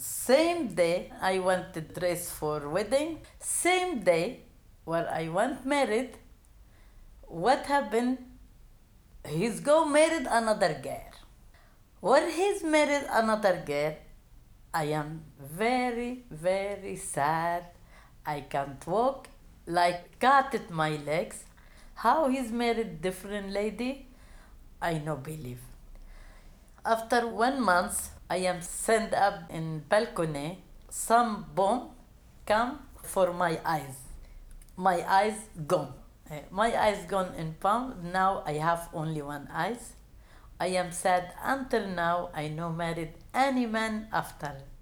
Same day I went to dress for wedding. Same day where I went married, what happened? He's go married another girl. When he's married another girl, I am very, very sad. I can't walk, like cut my legs. How he's married different lady, I no believe. After 1 month, I am sent up in balcony. Some bomb come for my eyes. My eyes gone. My eyes gone in palm. Now I have only one eyes. I am sad until now. I no married any man after